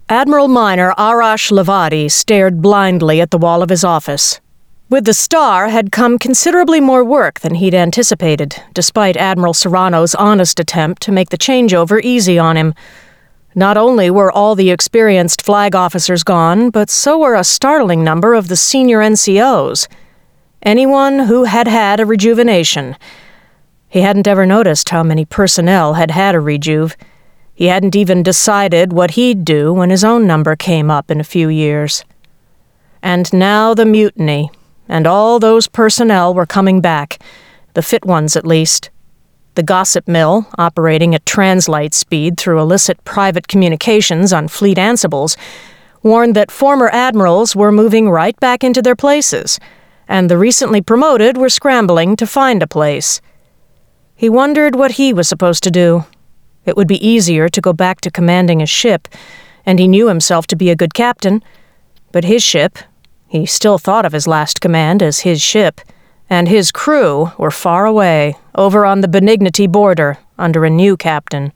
Admiral Minor Arash Levadi stared blindly at the wall of his office. With the Star had come considerably more work than he'd anticipated, despite Admiral Serrano's honest attempt to make the changeover easy on him. Not only were all the experienced flag officers gone, but so were a startling number of the senior NCOs. Anyone who had had a rejuvenation. He hadn't ever noticed how many personnel had had a rejuve. He hadn't even decided what he'd do when his own number came up in a few years. And now the mutiny, and all those personnel were coming back, the fit ones at least. The gossip mill, operating at translight speed through illicit private communications on fleet Ansibles, warned that former admirals were moving right back into their places, and the recently promoted were scrambling to find a place. He wondered what he was supposed to do. It would be easier to go back to commanding a ship, and he knew himself to be a good captain. But his ship, he still thought of his last command as his ship, and his crew were far away, over on the Benignity border, under a new captain.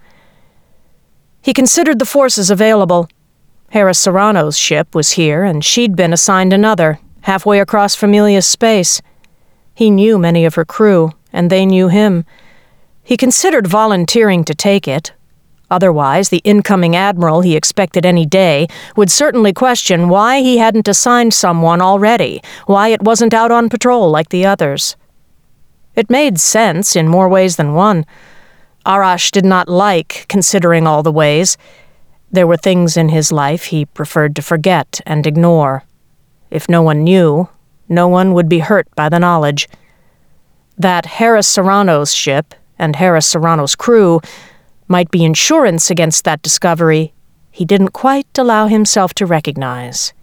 He considered the forces available. Hera Serrano's ship was here, and she'd been assigned another, halfway across Familia's space. He knew many of her crew, and they knew him. He considered volunteering to take it. Otherwise, the incoming admiral he expected any day would certainly question why he hadn't assigned someone already, why it wasn't out on patrol like the others. It made sense in more ways than one. Arash did not like considering all the ways. There were things in his life he preferred to forget and ignore. If no one knew, no one would be hurt by the knowledge. That Hera Serrano's ship and Hera Serrano's crew might be insurance against that discovery he didn't quite allow himself to recognize.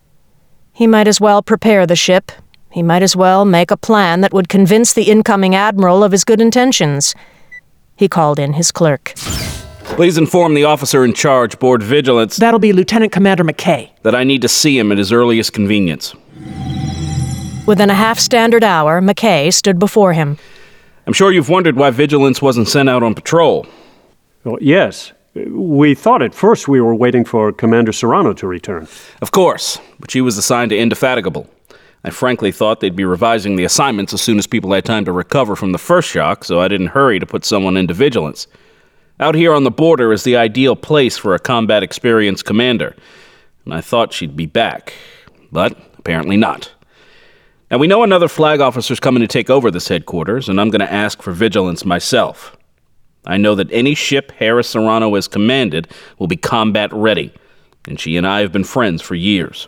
He might as well prepare the ship. He might as well make a plan that would convince the incoming admiral of his good intentions. He called in his clerk. Please inform the officer in charge, Board Vigilance. That'll be Lieutenant Commander McKay. That I need to see him at his earliest convenience. Within a half-standard hour, McKay stood before him. I'm sure you've wondered why Vigilance wasn't sent out on patrol. Well, yes. We thought at first we were waiting for Commander Serrano to return. Of course, but she was assigned to Indefatigable. I frankly thought they'd be revising the assignments as soon as people had time to recover from the first shock, so I didn't hurry to put someone into Vigilance. Out here on the border is the ideal place for a combat-experienced commander, and I thought she'd be back, but apparently not. Now, we know another flag officer's coming to take over this headquarters, and I'm going to ask for Vigilance myself. I know that any ship Hera Serrano has commanded will be combat-ready, and she and I have been friends for years.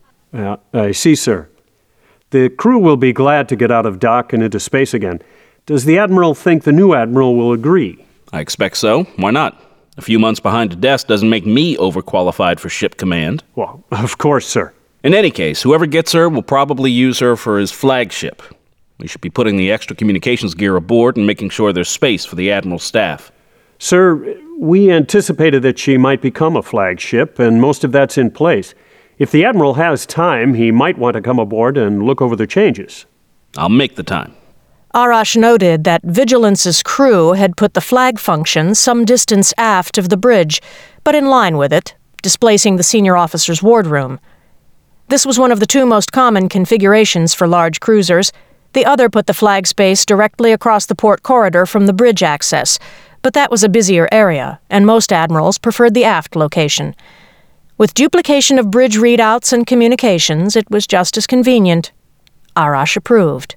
I see, sir. The crew will be glad to get out of dock and into space again. Does the Admiral think the new Admiral will agree? I expect so. Why not? A few months behind a desk doesn't make me overqualified for ship command. Well, of course, sir. In any case, whoever gets her will probably use her for his flagship. We should be putting the extra communications gear aboard and making sure there's space for the Admiral's staff. Sir, we anticipated that she might become a flagship, and most of that's in place. If the Admiral has time, he might want to come aboard and look over the changes. I'll make the time. Arash noted that Vigilance's crew had put the flag function some distance aft of the bridge, but in line with it, displacing the senior officer's wardroom. This was one of the two most common configurations for large cruisers. The other put the flag space directly across the port corridor from the bridge access, but that was a busier area, and most admirals preferred the aft location. With duplication of bridge readouts and communications, it was just as convenient. Arash approved.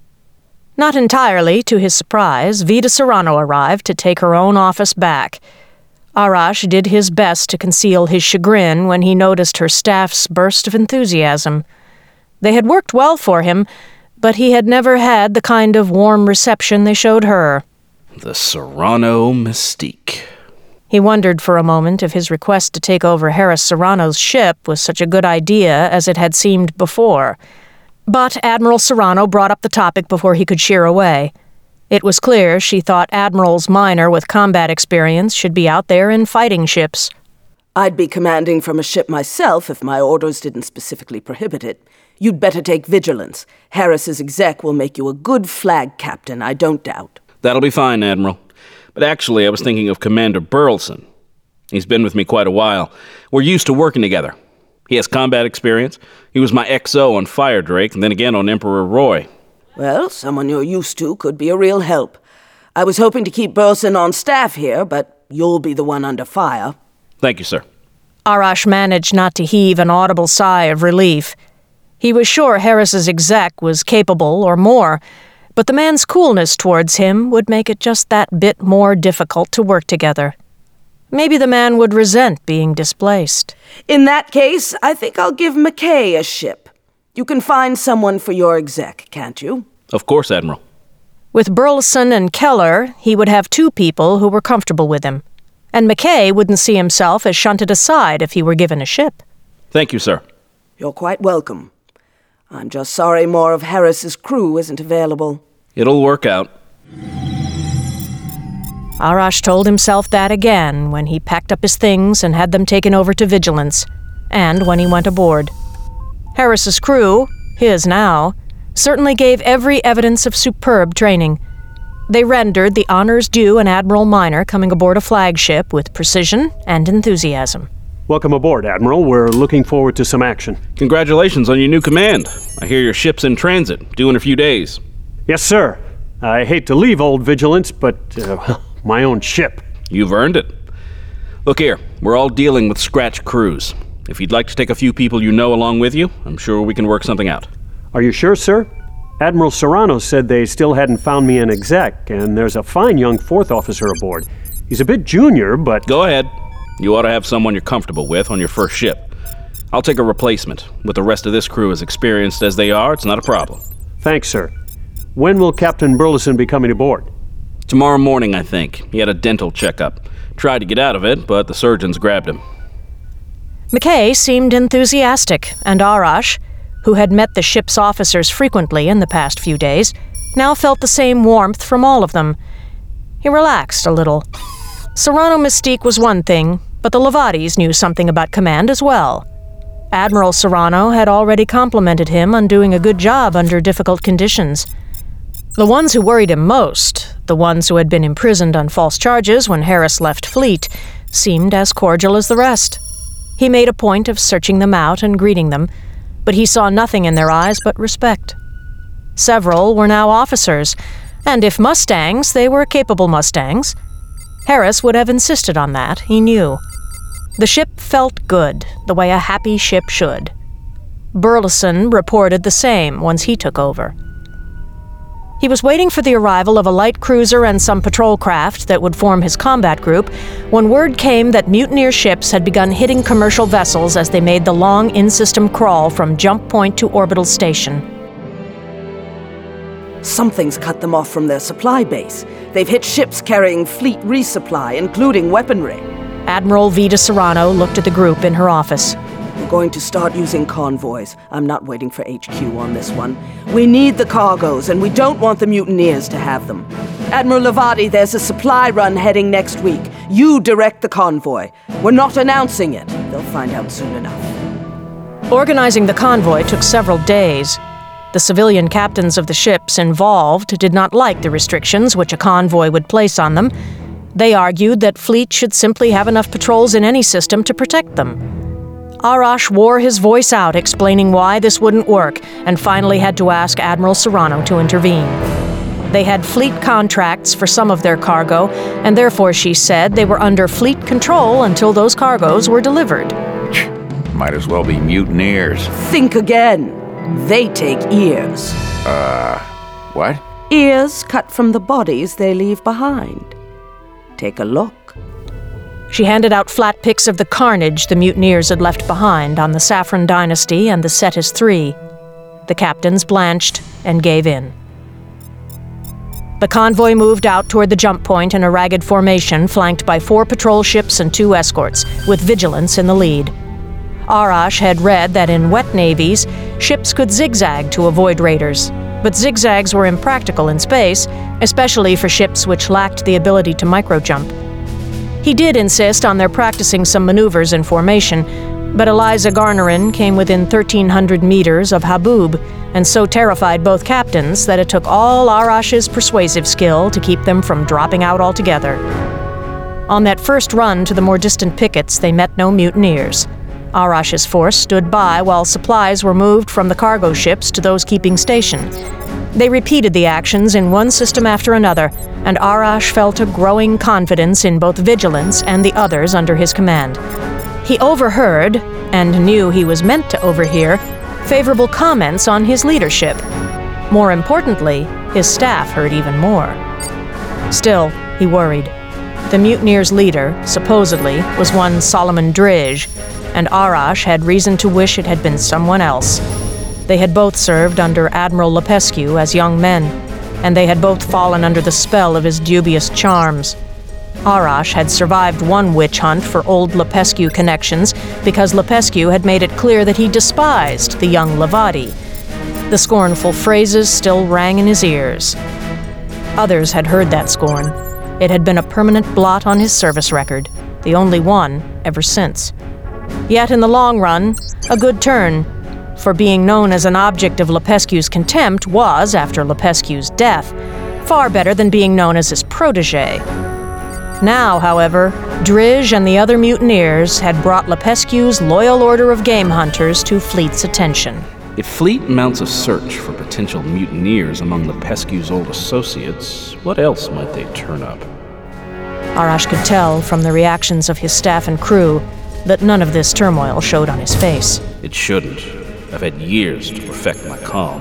Not entirely to his surprise, Vida Serrano arrived to take her own office back. Arash did his best to conceal his chagrin when he noticed her staff's burst of enthusiasm. They had worked well for him, but he had never had the kind of warm reception they showed her. The Serrano mystique. He wondered for a moment if his request to take over Hera Serrano's ship was such a good idea as it had seemed before. But Admiral Serrano brought up the topic before he could sheer away. It was clear she thought Admirals Minor with combat experience should be out there in fighting ships. I'd be commanding from a ship myself if my orders didn't specifically prohibit it. You'd better take Vigilance. Harris's exec will make you a good flag captain, I don't doubt. That'll be fine, Admiral. But actually, I was thinking of Commander Burleson. He's been with me quite a while. We're used to working together. He has combat experience. He was my XO on Fire Drake and then again on Emperor Roy. Well, someone you're used to could be a real help. I was hoping to keep Burleson on staff here, but you'll be the one under fire. Thank you, sir. Arash managed not to heave an audible sigh of relief. He was sure Harris's exec was capable or more, but the man's coolness towards him would make it just that bit more difficult to work together. Maybe the man would resent being displaced. In that case, I think I'll give McKay a ship. You can find someone for your exec, can't you? Of course, Admiral. With Burleson and Keller, he would have two people who were comfortable with him. And McKay wouldn't see himself as shunted aside if he were given a ship. Thank you, sir. You're quite welcome. I'm just sorry more of Harris's crew isn't available. It'll work out. Arash told himself that again when he packed up his things and had them taken over to Vigilance, and when he went aboard. Harris's crew, his now, certainly gave every evidence of superb training. They rendered the honors due an Admiral Minor coming aboard a flagship with precision and enthusiasm. Welcome aboard, Admiral. We're looking forward to some action. Congratulations on your new command. I hear your ship's in transit, due in a few days. Yes, sir. I hate to leave old Vigilance, but my own ship. You've earned it. Look here, we're all dealing with scratch crews. If you'd like to take a few people you know along with you, I'm sure we can work something out. Are you sure, sir? Admiral Serrano said they still hadn't found me an exec, and there's a fine young fourth officer aboard. He's a bit junior, but... Go ahead. You ought to have someone you're comfortable with on your first ship. I'll take a replacement. With the rest of this crew as experienced as they are, it's not a problem. Thanks, sir. When will Captain Burleson be coming aboard? Tomorrow morning, I think. He had a dental checkup. Tried to get out of it, but the surgeons grabbed him. McKay seemed enthusiastic, and Arash, who had met the ship's officers frequently in the past few days, now felt the same warmth from all of them. He relaxed a little. Serrano mystique was one thing, but the Lavatis knew something about command as well. Admiral Serrano had already complimented him on doing a good job under difficult conditions. The ones who worried him most, the ones who had been imprisoned on false charges when Harris left fleet, seemed as cordial as the rest. He made a point of searching them out and greeting them, but he saw nothing in their eyes but respect. Several were now officers, and if Mustangs, they were capable Mustangs. Harris would have insisted on that, he knew. The ship felt good, the way a happy ship should. Burleson reported the same once he took over. He was waiting for the arrival of a light cruiser and some patrol craft that would form his combat group when word came that mutineer ships had begun hitting commercial vessels as they made the long in-system crawl from jump point to orbital station. Something's cut them off from their supply base. They've hit ships carrying fleet resupply, including weaponry. Admiral Vida Serrano looked at the group in her office. We're going to start using convoys. I'm not waiting for HQ on this one. We need the cargoes, and we don't want the mutineers to have them. Admiral Lavati, there's a supply run heading next week. You direct the convoy. We're not announcing it. They'll find out soon enough. Organizing the convoy took several days. The civilian captains of the ships involved did not like the restrictions which a convoy would place on them. They argued that fleet should simply have enough patrols in any system to protect them. Arash wore his voice out explaining why this wouldn't work, and finally had to ask Admiral Serrano to intervene. They had fleet contracts for some of their cargo, and therefore, she said, they were under fleet control until those cargoes were delivered. Might as well be mutineers. Think again. They take ears. What? Ears cut from the bodies they leave behind. Take a look. She handed out flat pics of the carnage the mutineers had left behind on the Saffron Dynasty and the Cetus III. The captains blanched and gave in. The convoy moved out toward the jump point in a ragged formation flanked by 4 patrol ships and 2 escorts, with Vigilance in the lead. Arash had read that in wet navies, ships could zigzag to avoid raiders, but zigzags were impractical in space, especially for ships which lacked the ability to microjump. He did insist on their practicing some maneuvers in formation, but Eliza Garnerin came within 1,300 meters of Haboob, and so terrified both captains that it took all Arash's persuasive skill to keep them from dropping out altogether. On that first run to the more distant pickets, they met no mutineers. Arash's force stood by while supplies were moved from the cargo ships to those keeping station. They repeated the actions in one system after another, and Arash felt a growing confidence in both Vigilance and the others under his command. He overheard, and knew he was meant to overhear, favorable comments on his leadership. More importantly, his staff heard even more. Still, he worried. The mutineers' leader, supposedly, was one Solomon Drizzt, and Arash had reason to wish it had been someone else. They had both served under Admiral Lepescu as young men, and they had both fallen under the spell of his dubious charms. Arash had survived one witch hunt for old Lepescu connections because Lepescu had made it clear that he despised the young Levati. The scornful phrases still rang in his ears. Others had heard that scorn. It had been a permanent blot on his service record, the only one ever since. Yet in the long run, a good turn, for being known as an object of Lepescu's contempt was, after Lepescu's death, far better than being known as his protege. Now, however, Drizzt and the other mutineers had brought Lepescu's loyal order of game hunters to Fleet's attention. If Fleet mounts a search for potential mutineers among Lepescu's old associates, what else might they turn up? Arash could tell from the reactions of his staff and crew that none of this turmoil showed on his face. It shouldn't. I've had years to perfect my calm.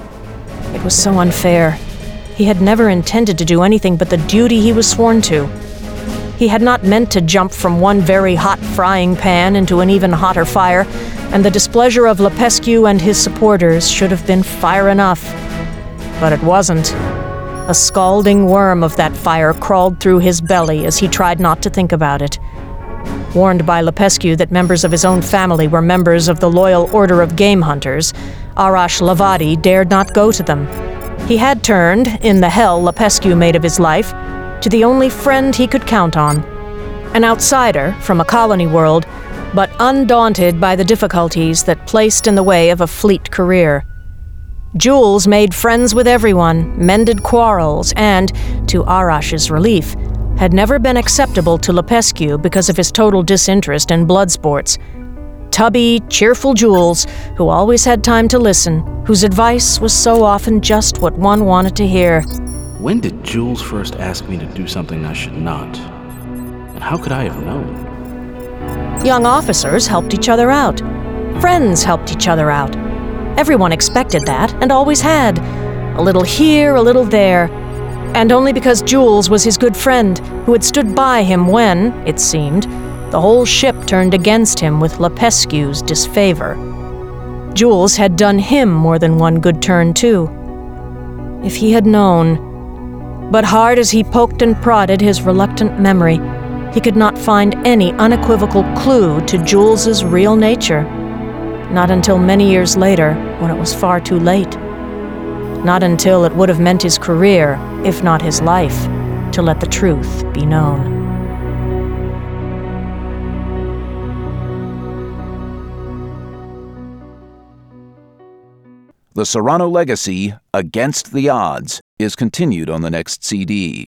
It was so unfair. He had never intended to do anything but the duty he was sworn to. He had not meant to jump from one very hot frying pan into an even hotter fire, and the displeasure of Lepescu and his supporters should have been fire enough. But it wasn't. A scalding worm of that fire crawled through his belly as he tried not to think about it. Warned by Lepescu that members of his own family were members of the Loyal Order of Game Hunters, Arash Levati dared not go to them. He had turned, in the hell Lepescu made of his life, to the only friend he could count on. An outsider from a colony world, but undaunted by the difficulties that placed in the way of a Fleet career. Jules made friends with everyone, mended quarrels, and, to Arash's relief, had never been acceptable to Lepescu because of his total disinterest in blood sports. Tubby, cheerful Jules, who always had time to listen, whose advice was so often just what one wanted to hear. When did Jules first ask me to do something I should not? And how could I have known? Young officers helped each other out. Friends helped each other out. Everyone expected that, and always had. A little here, a little there. And only because Jules was his good friend, who had stood by him when, it seemed, the whole ship turned against him with Lepescu's disfavor. Jules had done him more than one good turn, too. If he had known. But hard as he poked and prodded his reluctant memory, he could not find any unequivocal clue to Jules's real nature. Not until many years later, when it was far too late. Not until it would have meant his career, if not his life, to let the truth be known. The Serrano Legacy, Against the Odds, is continued on the next CD.